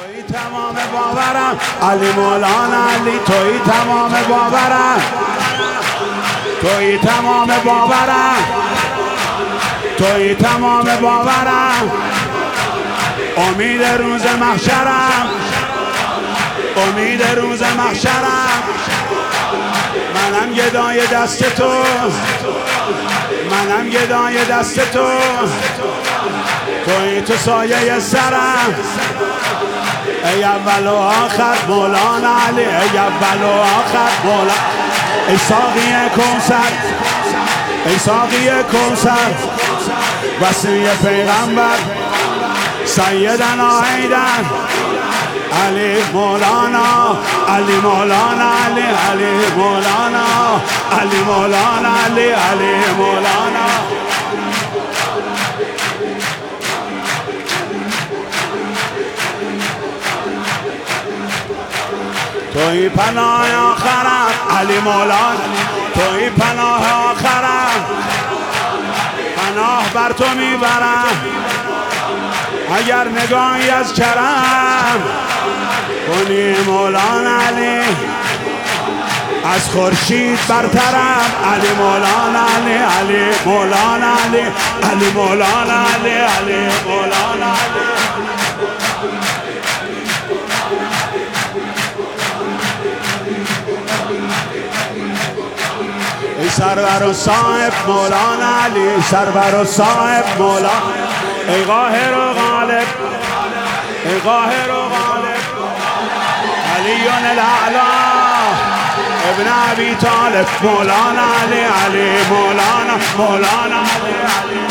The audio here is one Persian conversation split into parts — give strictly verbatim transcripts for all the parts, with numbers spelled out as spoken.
توی تمام باورم علی مولانا علی توی تمام باورم توی تمام باورم توی تمام باورم امید روز محشرم امید روز محشرم منم گدای دست تو منم گدای دست تو توی تو سایه سرم ای اول و آخر مولانا علی ای اول و آخر مولانا ای ساقی کوثر ای ساقی کوثر وصی پیغمبر سیدنا حیدر علی مولانا علی مولانا علی علی مولانا علی مولانا علی علی مولانا توی پناه آخرم علی مولانا توی پناه آخرم پناه بر تو میبرم اگر نگاهی از کرم کنی مولانا علی از خورشید برترم علی مولانا علی علی مولانا علی علی مولانا علی علی مولانا علی ای سرور و صاحب مولانا علی سرور و صاحب مولانا ای قاهر و غالب ای قاهر و غالب علی الاعلی ابن ابی طالب مولانا علی علی مولانا مولانا علی علی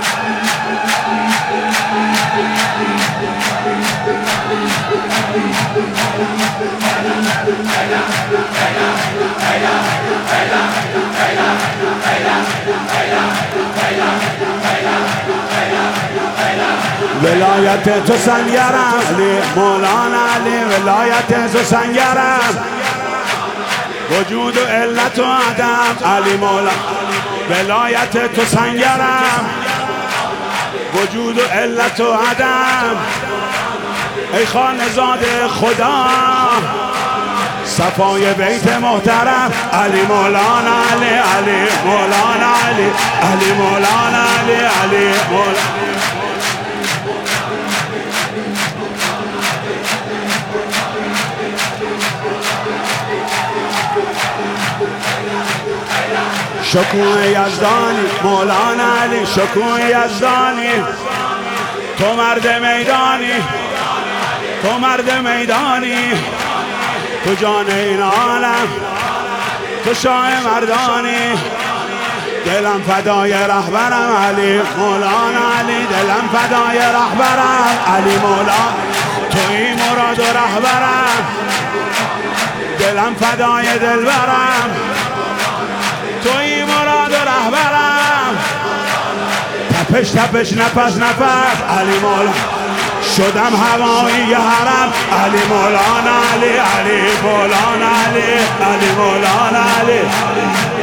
ولایت تو سنگرم علی مولانا علی ولایت تو سنگرم وجود و علت و عدم علی مولانا ولایت تو سنگرم وجود و علت و عدم ای خانزاده خدا صفای بیت محترم علی مولانا علی علی مولانا علی علی مولانا علی علی مولانا شکوه یزدانی مولانا علی شکوه یزدانی تو مرد میدانی تو مرد میدانی تو جان این عالم تو شاه مردانی دلم فدای رهبرم علی مولانا علی دلم فدای رهبرم علی مولانا توی مراد و رهبرم دلم فدای دلبرم توی مراد و رهبرم تپش تپش نفس نفس علی مولانا شدم هوایی حرم علی مولانا علی علی مولانا علی علی مولانا علی